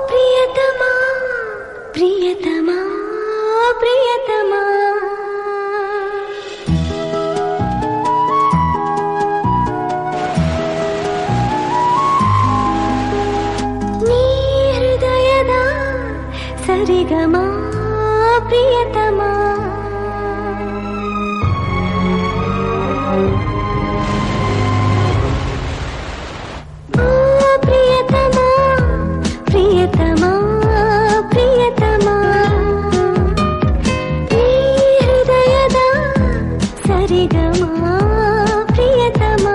ಪ್ರಿಯತಮಾ ಪ್ರಿಯತಮಾ ಪ್ರಿಯತಮಾ ನೀ ಹೃದಯದ ಸರಿಗಮ ಪ್ರಿಯತಮಾ ಪ್ರಿಯತಮಾ ಪ್ರಿಯತಮಾ ನೀ ಹೃದಯದ ಸರಿಗಮ ಪ್ರಿಯತಮಾ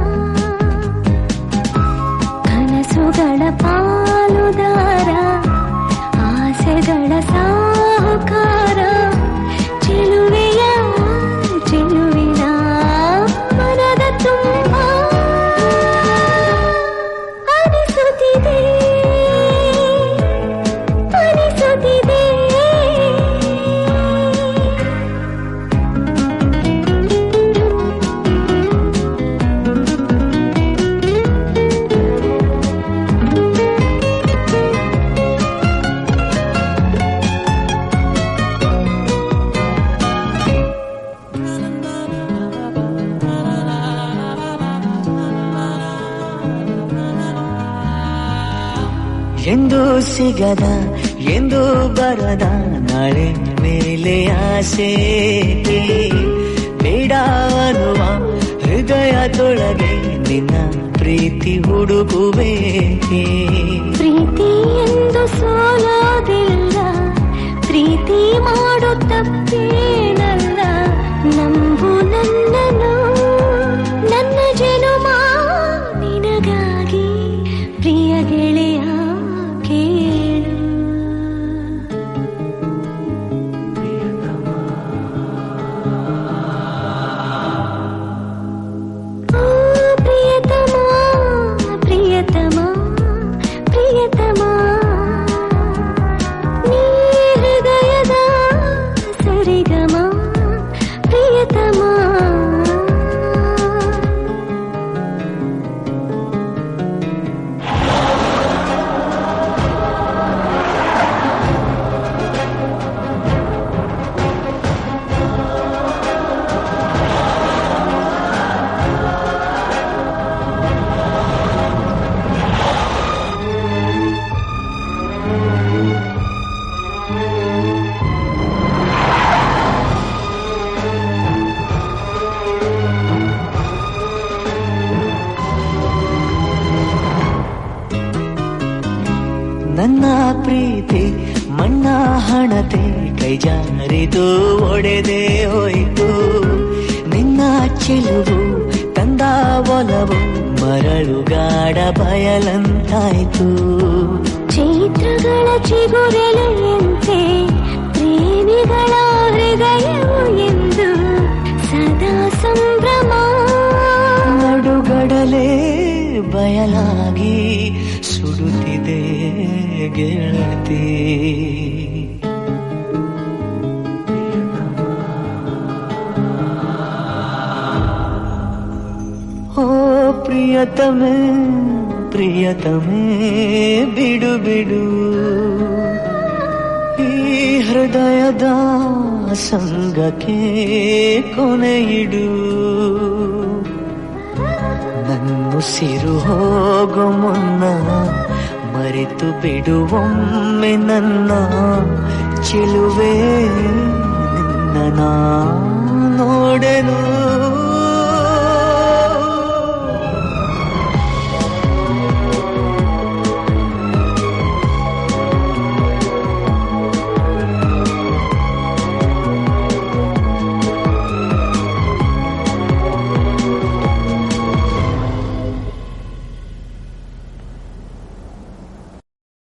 ಕನಸುಗಳ ಪಾಲುದಾರ ಆಸೆಗಳ ಸಾಹುಕಾರ ಚೆಲುವೆಯ ಚೆಲುವಿನ ಮನದ ತುಂಬ ಅನಿಸುತ್ತಿದೆ ಅನಿಸುತ್ತಿದೆ ಎಂದು ಸಿಗದ ಎಂದು ಬರದ ನಾಳೆ ಮೇಲೆ ಆಸೆ ಬೇಡ ಅನ್ನುವ ಹೃದಯದೊಳಗೆ ನಿನ್ನ ಪ್ರೀತಿ ಹುಡುಕುವೆ ಪ್ರೀತಿ ಎಂದು ಸೋಲೋದಿಲ್ಲ ಪ್ರೀತಿ ಮಾಡೋ ತಪ್ಪೇನಲ್ಲ ನಂಬು ನನ್ನನು ನನ್ನ ಜನುಮ ನಿನಗಾಗಿ ಪ್ರಿಯ ಗೆಳೆಯ ಕೇಳು ಪ್ರಿಯತಮಾ ಪ್ರಿಯತಮಾ ಪ್ರಿಯತಮಾ ನೀ ಹೃದಯದ ಸರಿಗಮ ಪ್ರಿಯತಮಾ ನನ್ನ ಪ್ರೀತಿ ಮಣ್ಣ ಹಣತೆ ಕೈ ಜಾರಿದು ಒಡೆದೇ ಹೋಯಿತು ನಿನ್ನ ಚೆಲುವು ತಂದ ಒಲವು ಮರಳುಗಾಡ ಬಯಲಂತಾಯ್ತು ಚೈತ್ರಗಳ ಚಿಗುರೆಲೆಯಂತೆ ಪ್ರೇಮಿಗಳ ಹೃದಯವು ಎಂದು ಸದಾ ಸಂಭ್ರಮ ನಡುಗಡಲೇ ಬಯಲಾಗಿ ಸುಡುತ್ತಿದೆ ಗೆಳತಿ ಓ ಪ್ರಿಯತಮೇ ಪ್ರಿಯತಮೇ ಬಿಡು ಬಿಡು ಈ ಹೃದಯದ ಸಂಗಕ್ಕೆ ಕೊನೆಯಿಡು ನನ್ನುಸಿರು ಹೋಗೋ ಮುನ್ನ ಮರೆತು ಬಿಡುವೊಮ್ಮೆ ನನ್ನ ಚೆಲುವೆ ನಿನ್ನ